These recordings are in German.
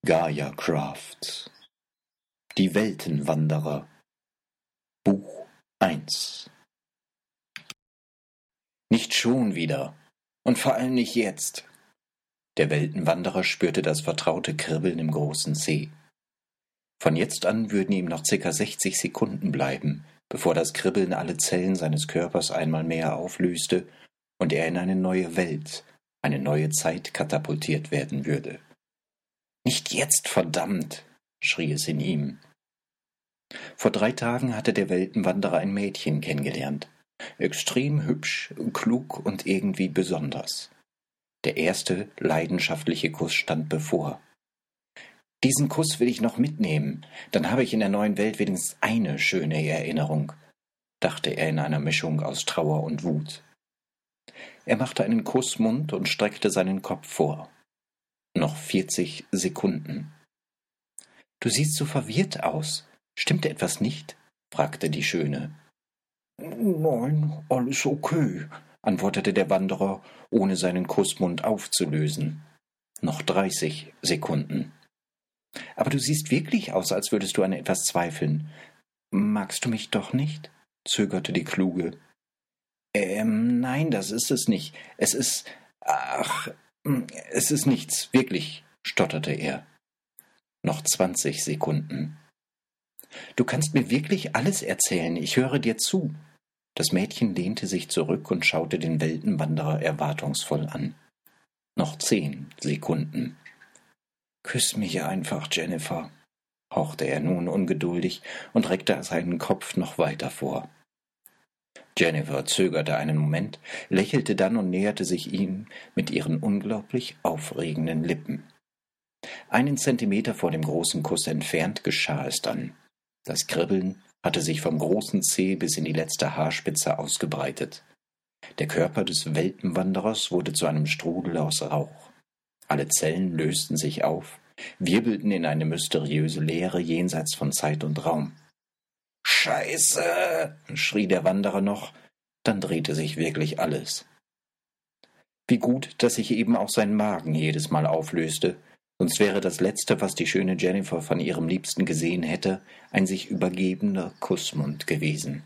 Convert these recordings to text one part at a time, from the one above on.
Gaia Craft. Die Weltenwanderer. Buch 1. Nicht schon wieder. Und vor allem nicht jetzt. Der Weltenwanderer spürte das vertraute Kribbeln im großen Zeh. Von jetzt an würden ihm noch ca. 60 Sekunden bleiben, bevor das Kribbeln alle Zellen seines Körpers einmal mehr auflöste und er in eine neue Welt, eine neue Zeit katapultiert werden würde. »Nicht jetzt, verdammt!« schrie es in ihm. Vor 3 Tagen hatte der Weltenwanderer ein Mädchen kennengelernt. Extrem hübsch, klug und irgendwie besonders. Der erste, leidenschaftliche Kuss stand bevor. »Diesen Kuss will ich noch mitnehmen, dann habe ich in der neuen Welt wenigstens eine schöne Erinnerung«, dachte er in einer Mischung aus Trauer und Wut. Er machte einen Kussmund und streckte seinen Kopf vor. Noch 40 Sekunden. »Du siehst so verwirrt aus. Stimmte etwas nicht?« fragte die Schöne. »Nein, alles okay«, antwortete der Wanderer, ohne seinen Kussmund aufzulösen. Noch 30 Sekunden. »Aber du siehst wirklich aus, als würdest du an etwas zweifeln. Magst du mich doch nicht?« zögerte die Kluge. Nein, das ist es nicht. Es ist nichts, wirklich«, stotterte er. Noch 20 Sekunden. »Du kannst mir wirklich alles erzählen, ich höre dir zu.« Das Mädchen lehnte sich zurück und schaute den Weltenwanderer erwartungsvoll an. Noch 10 Sekunden. »Küss mich einfach, Jennifer«, hauchte er nun ungeduldig und reckte seinen Kopf noch weiter vor. Jennifer zögerte einen Moment, lächelte dann und näherte sich ihm mit ihren unglaublich aufregenden Lippen. 1 Zentimeter vor dem großen Kuss entfernt geschah es dann. Das Kribbeln hatte sich vom großen Zeh bis in die letzte Haarspitze ausgebreitet. Der Körper des Weltenwanderers wurde zu einem Strudel aus Rauch. Alle Zellen lösten sich auf, wirbelten in eine mysteriöse Leere jenseits von Zeit und Raum. »Scheiße«, schrie der Wanderer noch, dann drehte sich wirklich alles. Wie gut, dass sich eben auch sein Magen jedes Mal auflöste, sonst wäre das Letzte, was die schöne Jennifer von ihrem Liebsten gesehen hätte, ein sich übergebender Kussmund gewesen.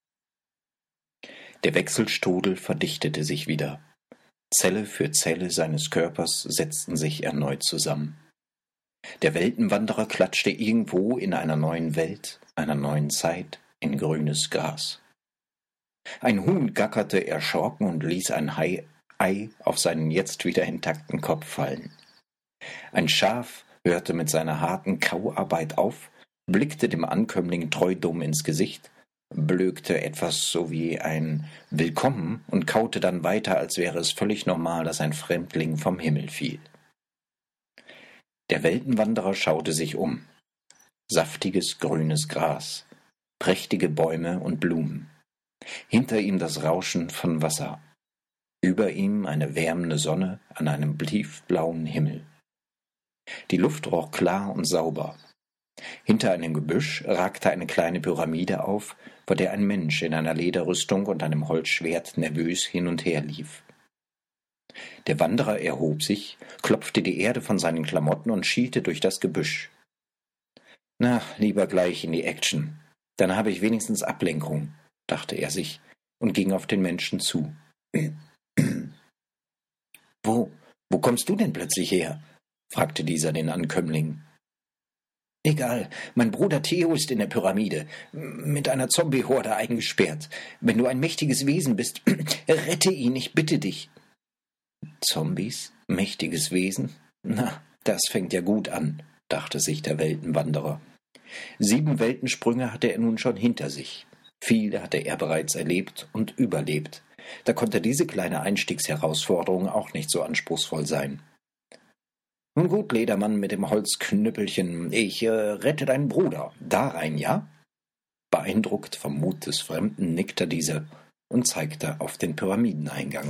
Der Wechselstrudel verdichtete sich wieder. Zelle für Zelle seines Körpers setzten sich erneut zusammen. Der Weltenwanderer klatschte irgendwo in einer neuen Welt, einer neuen Zeit, in grünes Gras. Ein Huhn gackerte erschrocken und ließ ein Ei auf seinen jetzt wieder intakten Kopf fallen. Ein Schaf hörte mit seiner harten Kauarbeit auf, blickte dem Ankömmling treu dumm ins Gesicht, blökte etwas so wie ein Willkommen und kaute dann weiter, als wäre es völlig normal, dass ein Fremdling vom Himmel fiel. Der Weltenwanderer schaute sich um. Saftiges grünes Gras, prächtige Bäume und Blumen. Hinter ihm das Rauschen von Wasser. Über ihm eine wärmende Sonne an einem tiefblauen Himmel. Die Luft roch klar und sauber. Hinter einem Gebüsch ragte eine kleine Pyramide auf, vor der ein Mensch in einer Lederrüstung und einem Holzschwert nervös hin und her lief. Der Wanderer erhob sich, klopfte die Erde von seinen Klamotten und schielte durch das Gebüsch. »Na, lieber gleich in die Action. Dann habe ich wenigstens Ablenkung«, dachte er sich und ging auf den Menschen zu. »Wo kommst du denn plötzlich her?« fragte dieser den Ankömmling. »Egal, mein Bruder Theo ist in der Pyramide, mit einer Zombie-Horde eingesperrt. Wenn du ein mächtiges Wesen bist, rette ihn, ich bitte dich.« »Zombies? Mächtiges Wesen? Na, das fängt ja gut an«, dachte sich der Weltenwanderer. 7 Weltensprünge hatte er nun schon hinter sich. Viele hatte er bereits erlebt und überlebt. Da konnte diese kleine Einstiegsherausforderung auch nicht so anspruchsvoll sein. »Nun gut, Ledermann mit dem Holzknüppelchen, ich rette deinen Bruder. Da rein, ja?« Beeindruckt vom Mut des Fremden nickte dieser und zeigte auf den Pyramideneingang.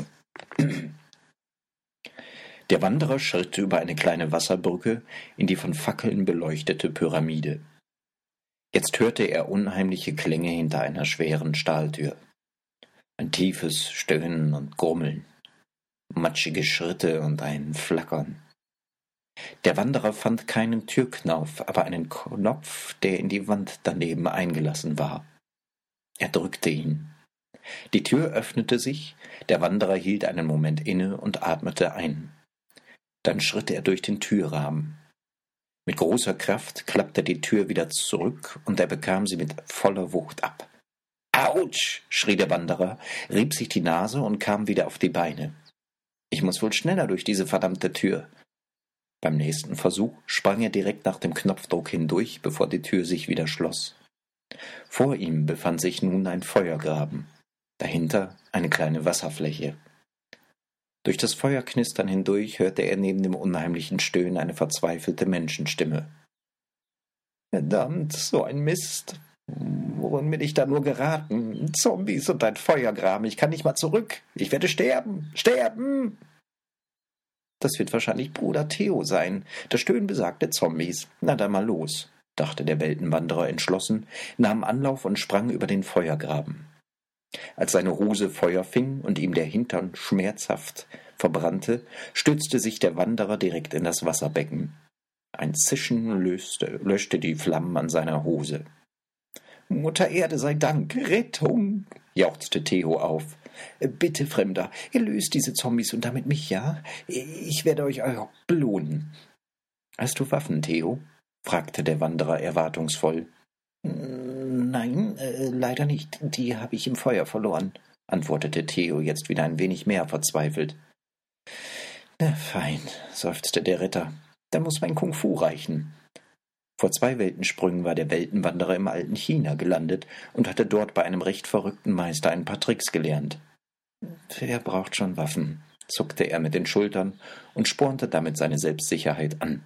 Der Wanderer schritt über eine kleine Wasserbrücke in die von Fackeln beleuchtete Pyramide. Jetzt hörte er unheimliche Klänge hinter einer schweren Stahltür. Ein tiefes Stöhnen und Grummeln, matschige Schritte und ein Flackern. Der Wanderer fand keinen Türknauf, aber einen Knopf, der in die Wand daneben eingelassen war. Er drückte ihn. Die Tür öffnete sich, der Wanderer hielt einen Moment inne und atmete ein. Dann schritt er durch den Türrahmen. Mit großer Kraft klappte die Tür wieder zurück und er bekam sie mit voller Wucht ab. »Autsch«, schrie der Wanderer, rieb sich die Nase und kam wieder auf die Beine. »Ich muss wohl schneller durch diese verdammte Tür.« Beim nächsten Versuch sprang er direkt nach dem Knopfdruck hindurch, bevor die Tür sich wieder schloss. Vor ihm befand sich nun ein Feuergraben, dahinter eine kleine Wasserfläche. Durch das Feuerknistern hindurch hörte er neben dem unheimlichen Stöhnen eine verzweifelte Menschenstimme. »Verdammt, so ein Mist! Worin bin ich da nur geraten? Zombies und ein Feuergraben, ich kann nicht mal zurück! Ich werde sterben! Sterben!« »Das wird wahrscheinlich Bruder Theo sein. Das Stöhnen besagte Zombies. Na dann mal los«, dachte der Weltenwanderer entschlossen, nahm Anlauf und sprang über den Feuergraben. Als seine Hose Feuer fing und ihm der Hintern schmerzhaft verbrannte, stürzte sich der Wanderer direkt in das Wasserbecken. Ein Zischen löschte die Flammen an seiner Hose. »Mutter Erde sei Dank, Rettung«, jauchzte Theo auf. »Bitte, Fremder, erlöst diese Zombies und damit mich, ja? Ich werde euch belohnen.« »Hast du Waffen, Theo?« fragte der Wanderer erwartungsvoll. »Nein, leider nicht. Die habe ich im Feuer verloren«, antwortete Theo jetzt wieder ein wenig mehr verzweifelt. »Na fein«, seufzte der Ritter. »Da muss mein Kung-Fu reichen.« Vor 2 Weltensprüngen war der Weltenwanderer im alten China gelandet und hatte dort bei einem recht verrückten Meister ein paar Tricks gelernt. »Wer braucht schon Waffen?«, zuckte er mit den Schultern und spornte damit seine Selbstsicherheit an.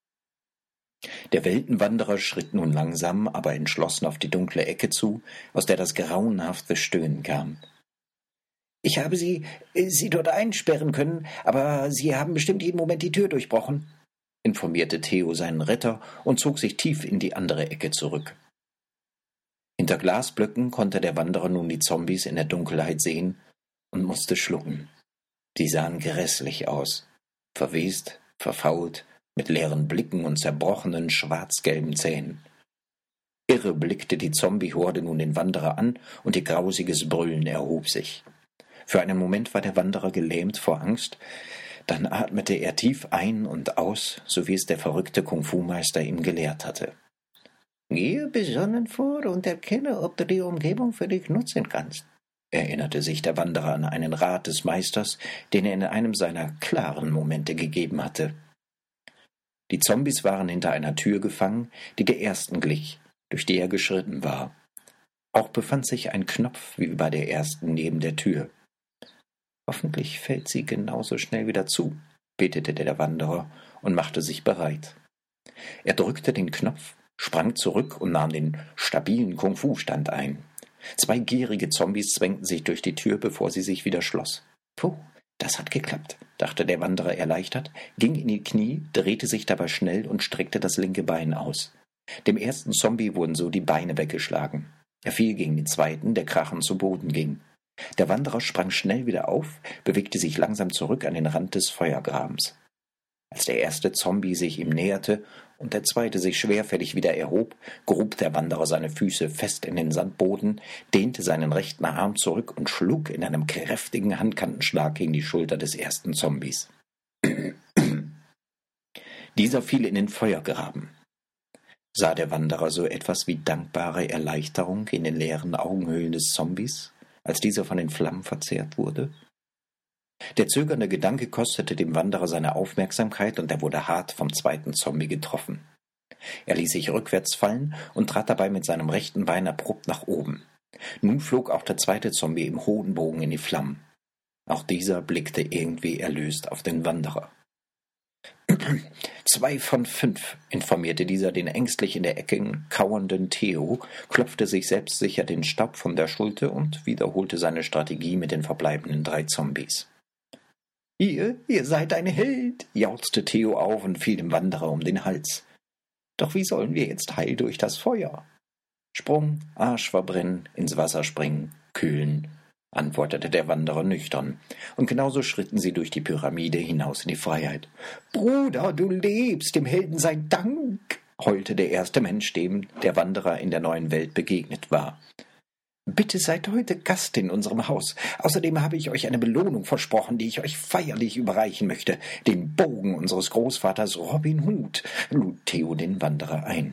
Der Weltenwanderer schritt nun langsam, aber entschlossen auf die dunkle Ecke zu, aus der das grauenhafte Stöhnen kam. »Ich habe Sie dort einsperren können, aber Sie haben bestimmt jeden Moment die Tür durchbrochen«, informierte Theo seinen Retter und zog sich tief in die andere Ecke zurück. Hinter Glasblöcken konnte der Wanderer nun die Zombies in der Dunkelheit sehen und musste schlucken. Die sahen grässlich aus, verwest, verfault, mit leeren Blicken und zerbrochenen, schwarz-gelben Zähnen. Irre blickte die Zombie-Horde nun den Wanderer an und ihr grausiges Brüllen erhob sich. Für einen Moment war der Wanderer gelähmt vor Angst, dann atmete er tief ein und aus, so wie es der verrückte Kung-Fu-Meister ihm gelehrt hatte. »Gehe besonnen vor und erkenne, ob du die Umgebung für dich nutzen kannst«, erinnerte sich der Wanderer an einen Rat des Meisters, den er in einem seiner klaren Momente gegeben hatte. Die Zombies waren hinter einer Tür gefangen, die der ersten glich, durch die er geschritten war. Auch befand sich ein Knopf wie bei der ersten neben der Tür. »Hoffentlich fällt sie genauso schnell wieder zu«, betete der Wanderer und machte sich bereit. Er drückte den Knopf, sprang zurück und nahm den stabilen Kung-Fu-Stand ein. 2 gierige Zombies zwängten sich durch die Tür, bevor sie sich wieder schloss. »Puh, das hat geklappt«, dachte der Wanderer erleichtert, ging in die Knie, drehte sich dabei schnell und streckte das linke Bein aus. Dem ersten Zombie wurden so die Beine weggeschlagen. Er fiel gegen den zweiten, der krachend zu Boden ging. Der Wanderer sprang schnell wieder auf, bewegte sich langsam zurück an den Rand des Feuergrabens. Als der erste Zombie sich ihm näherte und der zweite sich schwerfällig wieder erhob, grub der Wanderer seine Füße fest in den Sandboden, dehnte seinen rechten Arm zurück und schlug in einem kräftigen Handkantenschlag gegen die Schulter des ersten Zombies. Dieser fiel in den Feuergraben. Sah der Wanderer so etwas wie dankbare Erleichterung in den leeren Augenhöhlen des Zombies, als dieser von den Flammen verzehrt wurde? Der zögernde Gedanke kostete dem Wanderer seine Aufmerksamkeit und er wurde hart vom zweiten Zombie getroffen. Er ließ sich rückwärts fallen und trat dabei mit seinem rechten Bein abrupt nach oben. Nun flog auch der zweite Zombie im Hodenbogen in die Flammen. Auch dieser blickte irgendwie erlöst auf den Wanderer. 2 von 5, informierte dieser den ängstlich in der Ecke kauernden Theo, klopfte sich selbstsicher den Staub von der Schulter und wiederholte seine Strategie mit den verbleibenden 3 Zombies. »Ihr seid ein Held«, jauchzte Theo auf und fiel dem Wanderer um den Hals. »Doch wie sollen wir jetzt heil durch das Feuer?« Sprung, Arsch verbrennen, ins Wasser springen, kühlen, antwortete der Wanderer nüchtern, und genauso schritten sie durch die Pyramide hinaus in die Freiheit. »Bruder, du lebst, dem Helden sei Dank«, heulte der erste Mensch, dem der Wanderer in der neuen Welt begegnet war. »Bitte seid heute Gast in unserem Haus. Außerdem habe ich euch eine Belohnung versprochen, die ich euch feierlich überreichen möchte. Den Bogen unseres Großvaters Robin Hood«, lud Theo den Wanderer ein.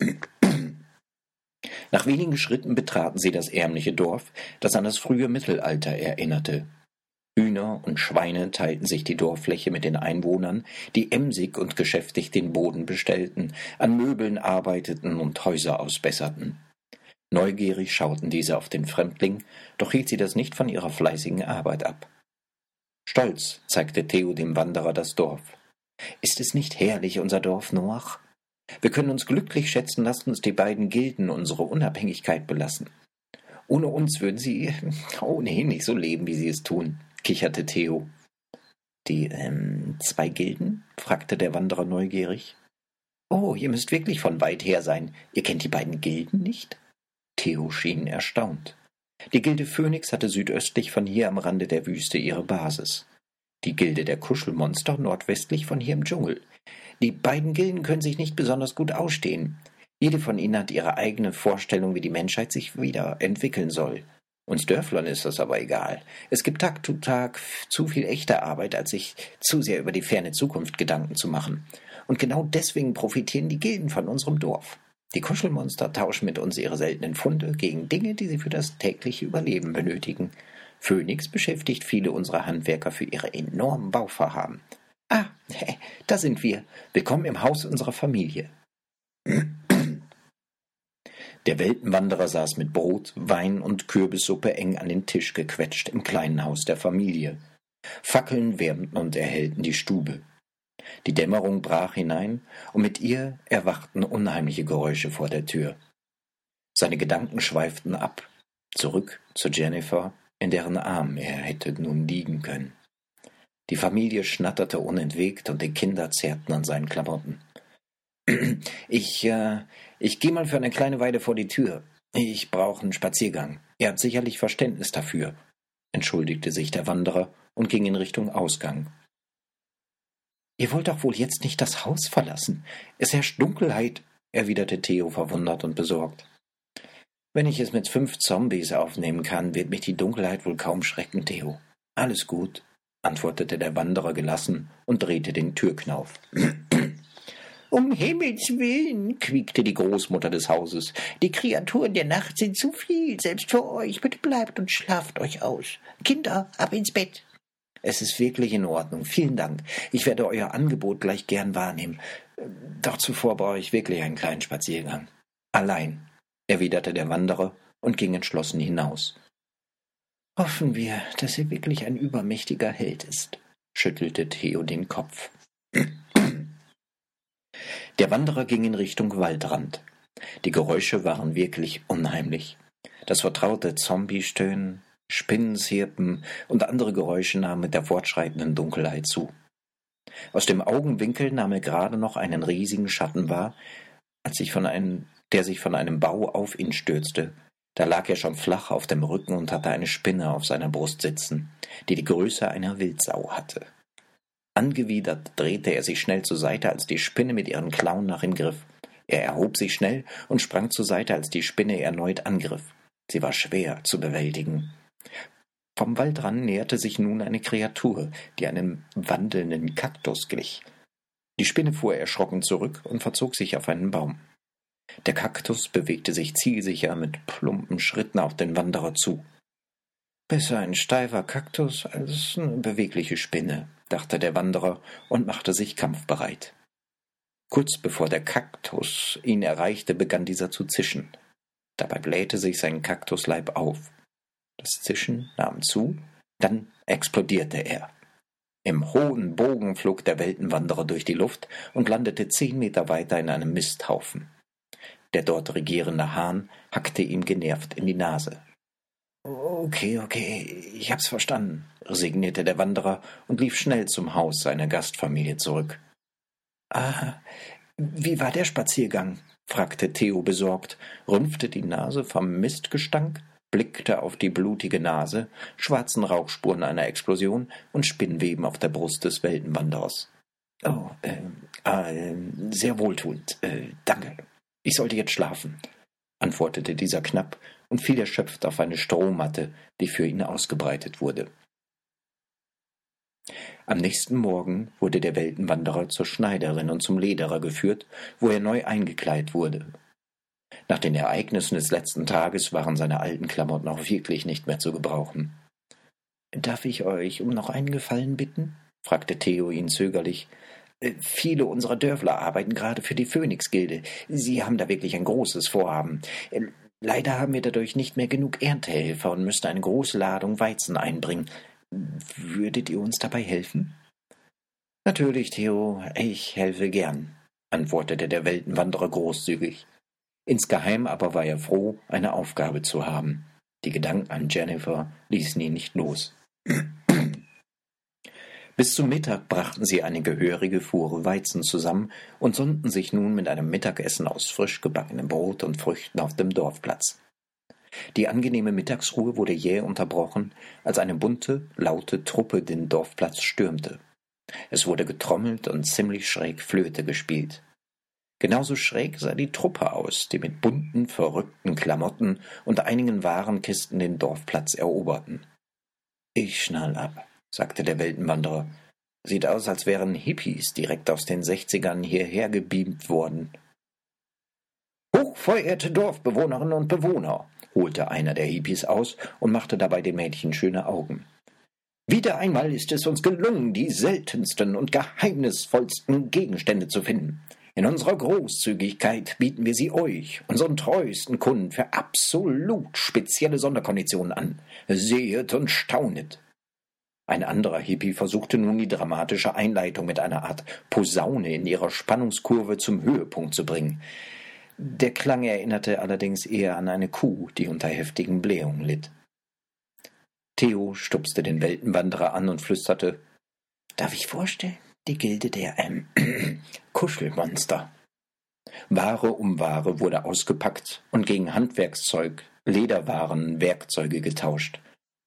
Nach wenigen Schritten betraten sie das ärmliche Dorf, das an das frühe Mittelalter erinnerte. Hühner und Schweine teilten sich die Dorffläche mit den Einwohnern, die emsig und geschäftig den Boden bestellten, an Möbeln arbeiteten und Häuser ausbesserten. Neugierig schauten diese auf den Fremdling, doch hielt sie das nicht von ihrer fleißigen Arbeit ab. Stolz zeigte Theo dem Wanderer das Dorf. »Ist es nicht herrlich, unser Dorf, Noach? Wir können uns glücklich schätzen, lasst uns die beiden Gilden unsere Unabhängigkeit belassen. Ohne uns würden sie ohnehin nicht so leben, wie sie es tun«, kicherte Theo. »Die, 2 Gilden?« fragte der Wanderer neugierig. »Oh, ihr müsst wirklich von weit her sein. Ihr kennt die beiden Gilden nicht?« Theo schien erstaunt. Die Gilde Phönix hatte südöstlich von hier am Rande der Wüste ihre Basis. Die Gilde der Kuschelmonster nordwestlich von hier im Dschungel. Die beiden Gilden können sich nicht besonders gut ausstehen. Jede von ihnen hat ihre eigene Vorstellung, wie die Menschheit sich wieder entwickeln soll. Uns Dörflern ist das aber egal. Es gibt Tag zu Tag zu viel echte Arbeit, als sich zu sehr über die ferne Zukunft Gedanken zu machen. Und genau deswegen profitieren die Gilden von unserem Dorf. Die Kuschelmonster tauschen mit uns ihre seltenen Funde gegen Dinge, die sie für das tägliche Überleben benötigen. Phönix beschäftigt viele unserer Handwerker für ihre enormen Bauvorhaben. »Ah, da sind wir. Willkommen im Haus unserer Familie.« Der Weltenwanderer saß mit Brot, Wein und Kürbissuppe eng an den Tisch gequetscht im kleinen Haus der Familie. Fackeln wärmten und erhellten die Stube. Die Dämmerung brach hinein, und mit ihr erwachten unheimliche Geräusche vor der Tür. Seine Gedanken schweiften ab, zurück zu Jennifer, in deren Arm er hätte nun liegen können. Die Familie schnatterte unentwegt, und die Kinder zerrten an seinen Klamotten. Ich gehe mal für eine kleine Weile vor die Tür. Ich brauche einen Spaziergang. Ihr habt sicherlich Verständnis dafür«, entschuldigte sich der Wanderer und ging in Richtung Ausgang. »Ihr wollt doch wohl jetzt nicht das Haus verlassen? Es herrscht Dunkelheit«, erwiderte Theo verwundert und besorgt. »Wenn ich es mit 5 Zombies aufnehmen kann, wird mich die Dunkelheit wohl kaum schrecken, Theo. Alles gut«, antwortete der Wanderer gelassen und drehte den Türknauf. »Um Himmels Willen«, quiekte die Großmutter des Hauses. »Die Kreaturen der Nacht sind zu viel, selbst für euch. Bitte bleibt und schlaft euch aus. Kinder, ab ins Bett.« »Es ist wirklich in Ordnung. Vielen Dank. Ich werde euer Angebot gleich gern wahrnehmen. Doch zuvor brauche ich wirklich einen kleinen Spaziergang.« »Allein«, erwiderte der Wanderer und ging entschlossen hinaus. »Hoffen wir, dass er wirklich ein übermächtiger Held ist«, schüttelte Theo den Kopf. Der Wanderer ging in Richtung Waldrand. Die Geräusche waren wirklich unheimlich. Das vertraute Zombie-Stöhnen, Spinnenzirpen und andere Geräusche nahmen mit der fortschreitenden Dunkelheit zu. Aus dem Augenwinkel nahm er gerade noch einen riesigen Schatten wahr, der sich von einem Bau auf ihn stürzte. Da lag er schon flach auf dem Rücken und hatte eine Spinne auf seiner Brust sitzen, die die Größe einer Wildsau hatte. Angewidert drehte er sich schnell zur Seite, als die Spinne mit ihren Klauen nach ihm griff. Er erhob sich schnell und sprang zur Seite, als die Spinne erneut angriff. Sie war schwer zu bewältigen. Vom Waldrand näherte sich nun eine Kreatur, die einem wandelnden Kaktus glich. Die Spinne fuhr erschrocken zurück und verzog sich auf einen Baum. Der Kaktus bewegte sich zielsicher mit plumpen Schritten auf den Wanderer zu. »Besser ein steifer Kaktus als eine bewegliche Spinne«, dachte der Wanderer und machte sich kampfbereit. Kurz bevor der Kaktus ihn erreichte, begann dieser zu zischen. Dabei blähte sich sein Kaktusleib auf. Das Zischen nahm zu, dann explodierte er. Im hohen Bogen flog der Weltenwanderer durch die Luft und landete 10 Meter weiter in einem Misthaufen. Der dort regierende Hahn hackte ihm genervt in die Nase. Okay, ich hab's verstanden«, resignierte der Wanderer und lief schnell zum Haus seiner Gastfamilie zurück. Wie war der Spaziergang?« fragte Theo besorgt, rümpfte die Nase vom Mistgestank blickte auf die blutige Nase, schwarzen Rauchspuren einer Explosion und Spinnweben auf der Brust des Weltenwanderers. »Oh, sehr wohltuend, danke. Ich sollte jetzt schlafen«, antwortete dieser knapp und fiel erschöpft auf eine Strohmatte, die für ihn ausgebreitet wurde. Am nächsten Morgen wurde der Weltenwanderer zur Schneiderin und zum Lederer geführt, wo er neu eingekleidet wurde. Nach den Ereignissen des letzten Tages waren seine alten Klamotten auch wirklich nicht mehr zu gebrauchen. »Darf ich euch um noch einen Gefallen bitten?« fragte Theo ihn zögerlich. »Viele unserer Dörfler arbeiten gerade für die Phönix-Gilde. Sie haben da wirklich ein großes Vorhaben. Leider haben wir dadurch nicht mehr genug Erntehelfer und müssen eine große Ladung Weizen einbringen. Würdet ihr uns dabei helfen?« »Natürlich, Theo, ich helfe gern«, antwortete der Weltenwanderer großzügig. Insgeheim aber war er froh, eine Aufgabe zu haben. Die Gedanken an Jennifer ließen ihn nicht los. Bis zum Mittag brachten sie eine gehörige Fuhre Weizen zusammen und sonnten sich nun mit einem Mittagessen aus frisch gebackenem Brot und Früchten auf dem Dorfplatz. Die angenehme Mittagsruhe wurde jäh unterbrochen, als eine bunte, laute Truppe den Dorfplatz stürmte. Es wurde getrommelt und ziemlich schräg Flöte gespielt. Genauso schräg sah die Truppe aus, die mit bunten, verrückten Klamotten und einigen Warenkisten den Dorfplatz eroberten. »Ich schnall ab«, sagte der Weltenwanderer. »Sieht aus, als wären Hippies direkt aus den 60ern hierher gebeamt worden.« »Hochverehrte Dorfbewohnerinnen und Bewohner«, holte einer der Hippies aus und machte dabei den Mädchen schöne Augen. »Wieder einmal ist es uns gelungen, die seltensten und geheimnisvollsten Gegenstände zu finden. In unserer Großzügigkeit bieten wir sie euch, unseren treuesten Kunden, für absolut spezielle Sonderkonditionen an. Sehet und staunet.« Ein anderer Hippie versuchte nun die dramatische Einleitung mit einer Art Posaune in ihrer Spannungskurve zum Höhepunkt zu bringen. Der Klang erinnerte allerdings eher an eine Kuh, die unter heftigen Blähungen litt. Theo stupste den Weltenwanderer an und flüsterte: »Darf ich vorstellen? Die Gilde der Kuschelmonster.« Ware um Ware wurde ausgepackt und gegen Handwerkszeug, Lederwaren, Werkzeuge getauscht.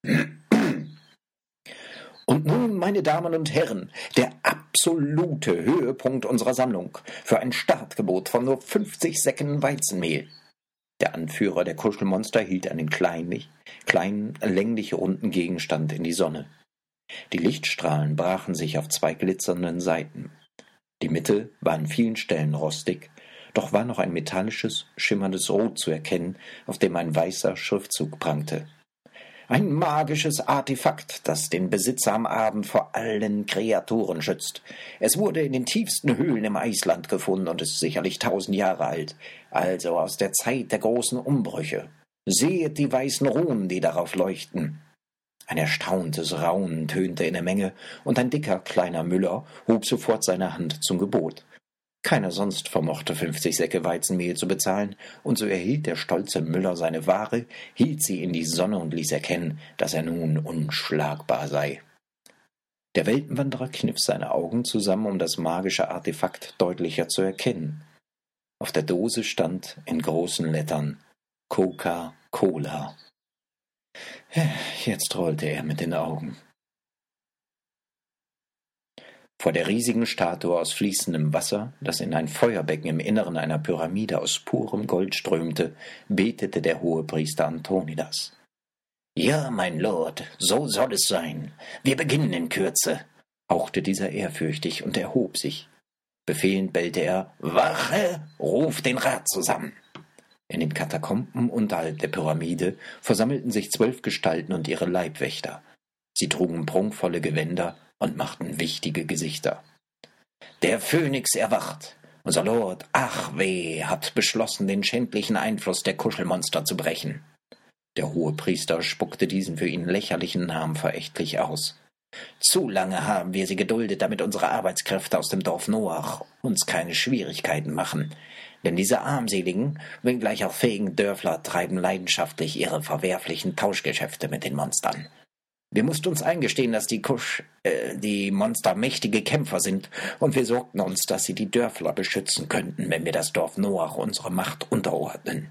»Und nun, meine Damen und Herren, der absolute Höhepunkt unserer Sammlung für ein Startgebot von nur 50 Säcken Weizenmehl.« Der Anführer der Kuschelmonster hielt einen kleinen, länglich runden Gegenstand in die Sonne. Die Lichtstrahlen brachen sich auf zwei glitzernden Seiten. Die Mitte war an vielen Stellen rostig, doch war noch ein metallisches, schimmerndes Rot zu erkennen, auf dem ein weißer Schriftzug prangte. Ein magisches Artefakt, das den Besitzer am Abend vor allen Kreaturen schützt. Es wurde in den tiefsten Höhlen im Eisland gefunden und ist sicherlich 1000 Jahre alt, also aus der Zeit der großen Umbrüche. Sehet die weißen Runen, die darauf leuchten. Ein erstauntes Raunen tönte in der Menge, und ein dicker, kleiner Müller hob sofort seine Hand zum Gebot. Keiner sonst vermochte 50 Säcke Weizenmehl zu bezahlen, und so erhielt der stolze Müller seine Ware, hielt sie in die Sonne und ließ erkennen, dass er nun unschlagbar sei. Der Weltenwanderer kniff seine Augen zusammen, um das magische Artefakt deutlicher zu erkennen. Auf der Dose stand in großen Lettern Coca-Cola. Jetzt rollte er mit den Augen. Vor der riesigen Statue aus fließendem Wasser, das in ein Feuerbecken im Inneren einer Pyramide aus purem Gold strömte, betete der Hohepriester Antonidas. »Ja, mein Lord, so soll es sein. Wir beginnen in Kürze«, hauchte dieser ehrfürchtig und erhob sich. Befehlend bellte er: »Wache, ruf den Rat zusammen!« In den Katakomben unterhalb der Pyramide versammelten sich 12 Gestalten und ihre Leibwächter. Sie trugen prunkvolle Gewänder und machten wichtige Gesichter. »Der Phönix erwacht. Unser Lord, ach weh, hat beschlossen, den schändlichen Einfluss der Kuschelmonster zu brechen.« Der Hohepriester spuckte diesen für ihn lächerlichen Namen verächtlich aus. »Zu lange haben wir sie geduldet, damit unsere Arbeitskräfte aus dem Dorf Noach uns keine Schwierigkeiten machen. Denn diese armseligen, wenngleich auch fähigen Dörfler treiben leidenschaftlich ihre verwerflichen Tauschgeschäfte mit den Monstern. Wir mussten uns eingestehen, dass die Monster mächtige Kämpfer sind, und wir sorgten uns, dass sie die Dörfler beschützen könnten, wenn wir das Dorf Noach unsere Macht unterordnen.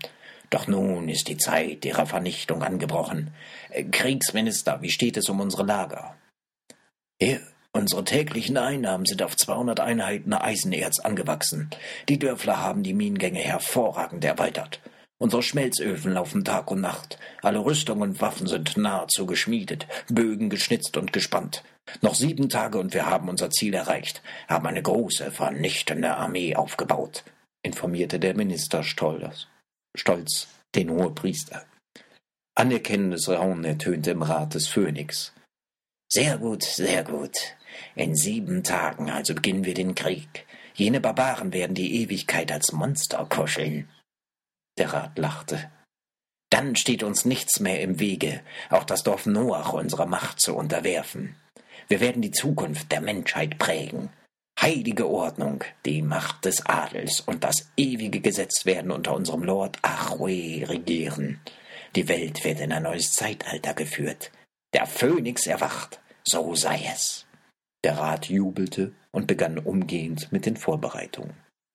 Doch nun ist die Zeit ihrer Vernichtung angebrochen. Kriegsminister, wie steht es um unsere Lager? Herr, unsere täglichen Einnahmen sind auf 200 Einheiten Eisenerz angewachsen. Die Dörfler haben die Minengänge hervorragend erweitert. Unsere Schmelzöfen laufen Tag und Nacht. Alle Rüstungen und Waffen sind nahezu geschmiedet, Bögen geschnitzt und gespannt. Noch 7 Tage und wir haben unser Ziel erreicht, haben eine große, vernichtende Armee aufgebaut, informierte der Minister stolz den Hohepriester. Anerkennendes Raunen ertönte im Rat des Phönix. Sehr gut, sehr gut. In 7 Tagen also beginnen wir den Krieg. Jene Barbaren werden die Ewigkeit als Monster kuscheln. Der Rat lachte. Dann steht uns nichts mehr im Wege, auch das Dorf Noach unserer Macht zu unterwerfen. Wir werden die Zukunft der Menschheit prägen. Heilige Ordnung, die Macht des Adels und das ewige Gesetz werden unter unserem Lord Achwe regieren. Die Welt wird in ein neues Zeitalter geführt. Der Phönix erwacht, so sei es. Der Rat jubelte und begann umgehend mit den Vorbereitungen.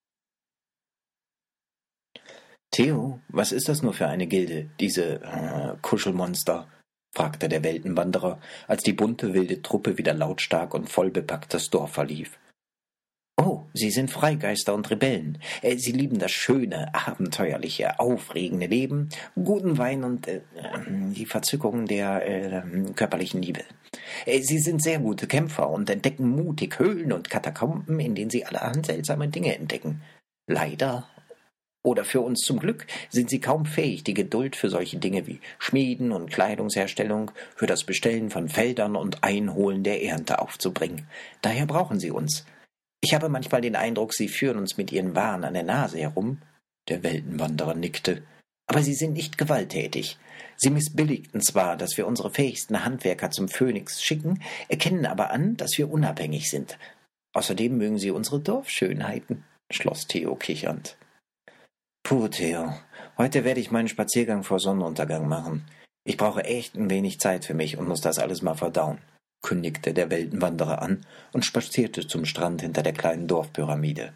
»Theo, was ist das nur für eine Gilde, diese Kuschelmonster?« fragte der Weltenwanderer, als die bunte, wilde Truppe wieder lautstark und vollbepackt das Dorf verlief. »Oh, Sie sind Freigeister und Rebellen. Sie lieben das schöne, abenteuerliche, aufregende Leben, guten Wein und die Verzückung der körperlichen Liebe. Sie sind sehr gute Kämpfer und entdecken mutig Höhlen und Katakomben, in denen Sie allerhand seltsame Dinge entdecken. Leider oder für uns zum Glück sind sie kaum fähig, die Geduld für solche Dinge wie Schmieden und Kleidungsherstellung, für das Bestellen von Feldern und Einholen der Ernte aufzubringen. Daher brauchen sie uns. Ich habe manchmal den Eindruck, sie führen uns mit ihren Waren an der Nase herum.« Der Weltenwanderer nickte. »Aber sie sind nicht gewalttätig. Sie missbilligten zwar, dass wir unsere fähigsten Handwerker zum Phönix schicken, erkennen aber an, dass wir unabhängig sind. Außerdem mögen sie unsere Dorfschönheiten«, schloss Theo kichernd. »Puh, Theo, heute werde ich meinen Spaziergang vor Sonnenuntergang machen. Ich brauche echt ein wenig Zeit für mich und muss das alles mal verdauen«, kündigte der Weltenwanderer an und spazierte zum Strand hinter der kleinen Dorfpyramide.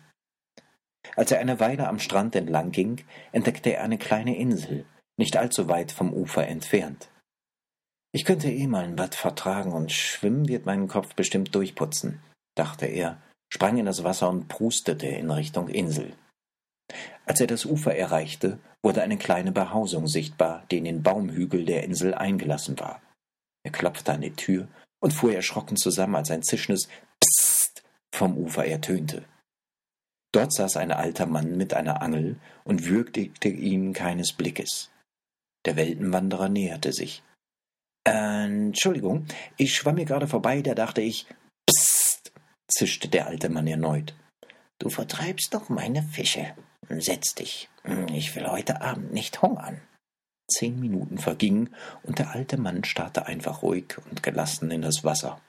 Als er eine Weile am Strand entlang ging, entdeckte er eine kleine Insel, nicht allzu weit vom Ufer entfernt. »Ich könnte mal ein Bad vertragen und Schwimmen wird meinen Kopf bestimmt durchputzen«, dachte er, sprang in das Wasser und prustete in Richtung Insel. Als er das Ufer erreichte, wurde eine kleine Behausung sichtbar, die in den Baumhügel der Insel eingelassen war. Er klopfte an die Tür und fuhr erschrocken zusammen, als ein zischendes Psst vom Ufer ertönte. Dort saß ein alter Mann mit einer Angel und würdigte ihn keines Blickes. Der Weltenwanderer näherte sich. »Entschuldigung, ich schwamm hier gerade vorbei, da dachte ich, Psst«, zischte der alte Mann erneut. »Du vertreibst doch meine Fische. Setz dich. Ich will heute Abend nicht hungern.« 10 Minuten vergingen, und der alte Mann starrte einfach ruhig und gelassen in das Wasser.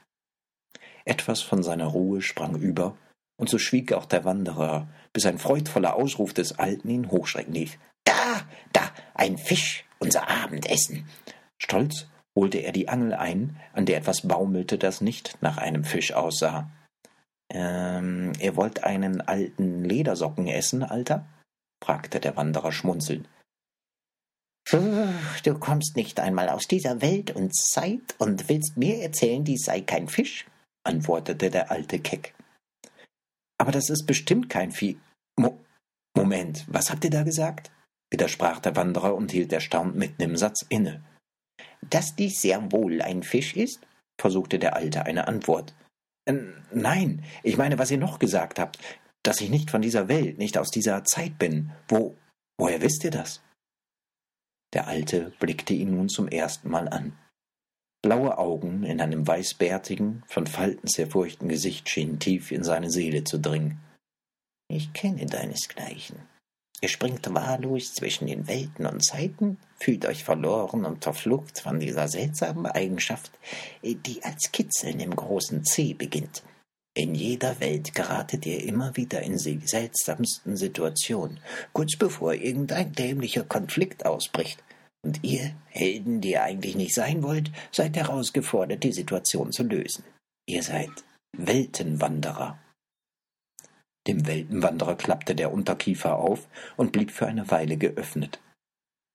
Etwas von seiner Ruhe sprang über, und so schwieg auch der Wanderer, bis ein freudvoller Ausruf des Alten ihn hochschrecken ließ. »Da, ein Fisch, unser Abendessen!« Stolz holte er die Angel ein, an der etwas baumelte, das nicht nach einem Fisch aussah. »Ihr wollt einen alten Ledersocken essen, Alter?« fragte der Wanderer schmunzelnd. »Du kommst nicht einmal aus dieser Welt und Zeit und willst mir erzählen, dies sei kein Fisch?« antwortete der Alte keck. »Aber das ist bestimmt kein Vieh.« »Moment, was habt ihr da gesagt?« widersprach der Wanderer und hielt erstaunt mitten im Satz inne. »Dass dies sehr wohl ein Fisch ist?« versuchte der Alte eine Antwort. »Nein, ich meine, was ihr noch gesagt habt, dass ich nicht von dieser Welt, nicht aus dieser Zeit bin. Woher wisst ihr das?« Der Alte blickte ihn nun zum ersten Mal an. Blaue Augen in einem weißbärtigen, von Falten zerfurchten Gesicht schienen tief in seine Seele zu dringen. »Ich kenne deinesgleichen. Ihr springt wahllos zwischen den Welten und Zeiten, fühlt euch verloren und verflucht von dieser seltsamen Eigenschaft, die als Kitzeln im großen C beginnt. In jeder Welt geratet ihr immer wieder in die seltsamsten Situationen, kurz bevor irgendein dämlicher Konflikt ausbricht. Und ihr, Helden, die ihr eigentlich nicht sein wollt, seid herausgefordert, die Situation zu lösen. Ihr seid Weltenwanderer.« Dem Weltenwanderer klappte der Unterkiefer auf und blieb für eine Weile geöffnet.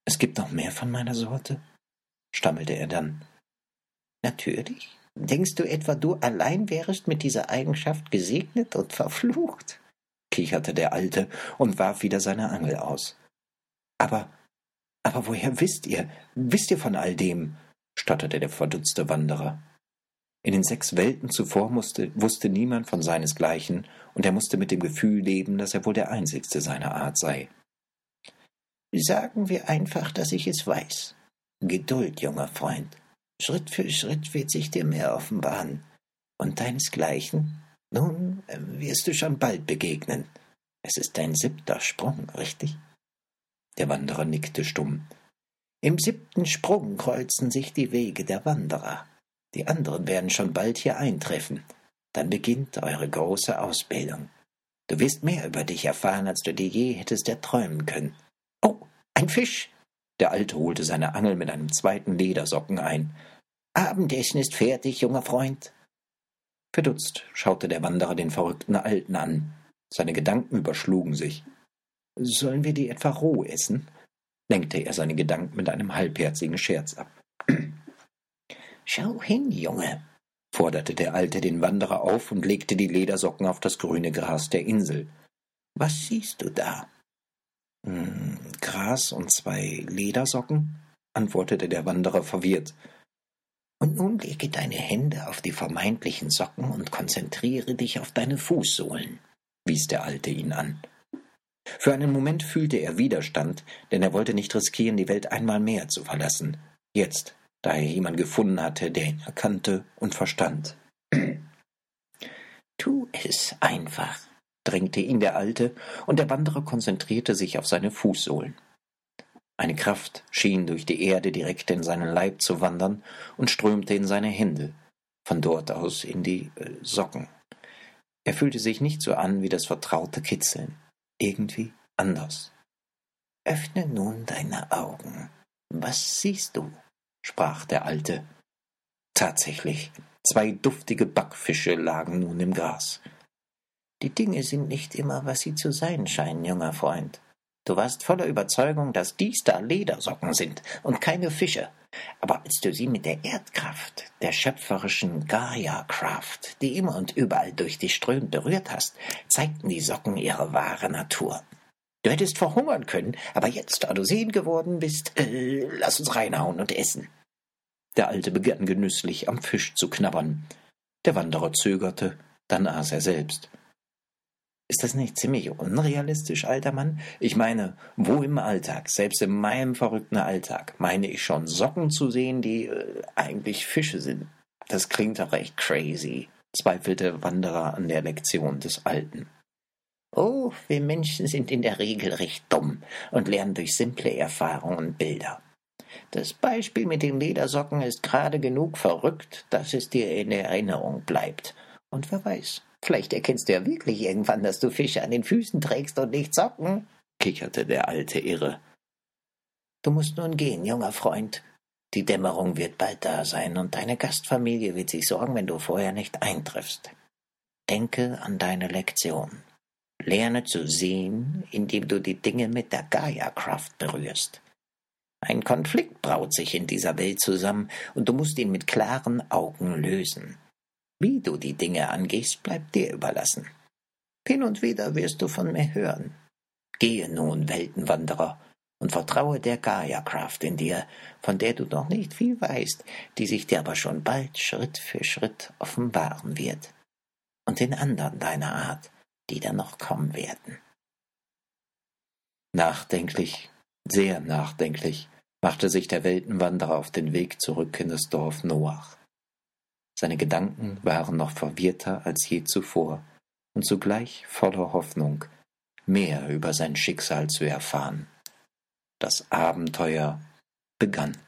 »Es gibt noch mehr von meiner Sorte?« stammelte er dann. »Natürlich. Denkst du etwa, du allein wärest mit dieser Eigenschaft gesegnet und verflucht?« kicherte der Alte und warf wieder seine Angel aus. »Aber woher wisst ihr von all dem?« stotterte der verdutzte Wanderer. In den 6 Welten zuvor wusste niemand von seinesgleichen, und er musste mit dem Gefühl leben, dass er wohl der Einzigste seiner Art sei. »Sagen wir einfach, dass ich es weiß. Geduld, junger Freund. Schritt für Schritt wird sich dir mehr offenbaren. Und deinesgleichen, nun wirst du schon bald begegnen. Es ist dein 7. Sprung, richtig?« Der Wanderer nickte stumm. »Im 7. Sprung kreuzen sich die Wege der Wanderer. Die anderen werden schon bald hier eintreffen. Dann beginnt eure große Ausbildung. Du wirst mehr über dich erfahren, als du dir je hättest erträumen können. Oh, ein Fisch!« Der Alte holte seine Angel mit einem 2. Ledersocken ein. »Abendessen ist fertig, junger Freund.« Verdutzt schaute der Wanderer den verrückten Alten an. Seine Gedanken überschlugen sich. »Sollen wir die etwa roh essen?« lenkte er seine Gedanken mit einem halbherzigen Scherz ab. »Schau hin, Junge«, forderte der Alte den Wanderer auf und legte die Ledersocken auf das grüne Gras der Insel. »Was siehst du da?« »Gras und 2 Ledersocken«, antwortete der Wanderer verwirrt. »Und nun lege deine Hände auf die vermeintlichen Socken und konzentriere dich auf deine Fußsohlen«, wies der Alte ihn an. Für einen Moment fühlte er Widerstand, denn er wollte nicht riskieren, die Welt einmal mehr zu verlassen. Jetzt, da er jemanden gefunden hatte, der ihn erkannte und verstand. »Tu es einfach«, drängte ihn der Alte, und der Wanderer konzentrierte sich auf seine Fußsohlen. Eine Kraft schien durch die Erde direkt in seinen Leib zu wandern und strömte in seine Hände, von dort aus in die Socken. Er fühlte sich nicht so an wie das vertraute Kitzeln, irgendwie anders. »Öffne nun deine Augen. Was siehst du?« sprach der Alte. Tatsächlich, 2 duftige Backfische lagen nun im Gras. »Die Dinge sind nicht immer, was sie zu sein scheinen, junger Freund. Du warst voller Überzeugung, dass dies da Ledersocken sind und keine Fische. Aber als du sie mit der Erdkraft, der schöpferischen Gaia-Kraft, die immer und überall durch dich strömt, berührt hast, zeigten die Socken ihre wahre Natur. Du hättest verhungern können, aber jetzt, da du sehend geworden bist, lass uns reinhauen und essen.« Der Alte begann genüsslich am Fisch zu knabbern. Der Wanderer zögerte, dann aß er selbst. »Ist das nicht ziemlich unrealistisch, alter Mann? Ich meine, wo im Alltag, selbst in meinem verrückten Alltag, meine ich schon Socken zu sehen, die eigentlich Fische sind? Das klingt doch recht crazy«, zweifelte der Wanderer an der Lektion des Alten. »Oh, wir Menschen sind in der Regel recht dumm und lernen durch simple Erfahrungen und Bilder. Das Beispiel mit den Ledersocken ist gerade genug verrückt, dass es dir in Erinnerung bleibt. Und wer weiß, vielleicht erkennst du ja wirklich irgendwann, dass du Fische an den Füßen trägst und nicht Socken«, kicherte der Alte irre. »Du musst nun gehen, junger Freund. Die Dämmerung wird bald da sein und deine Gastfamilie wird sich sorgen, wenn du vorher nicht eintriffst. Denke an deine Lektion. Lerne zu sehen, indem du die Dinge mit der Gaia-Kraft berührst. Ein Konflikt braut sich in dieser Welt zusammen und du musst ihn mit klaren Augen lösen. Wie du die Dinge angehst, bleibt dir überlassen. Hin und wieder wirst du von mir hören. Gehe nun, Weltenwanderer, und vertraue der Gaia-Kraft in dir, von der du noch nicht viel weißt, die sich dir aber schon bald Schritt für Schritt offenbaren wird. Und den anderen deiner Art, die dann noch kommen werden.« Nachdenklich, sehr nachdenklich, machte sich der Weltenwanderer auf den Weg zurück in das Dorf Noach. Seine Gedanken waren noch verwirrter als je zuvor und zugleich voller Hoffnung, mehr über sein Schicksal zu erfahren. Das Abenteuer begann.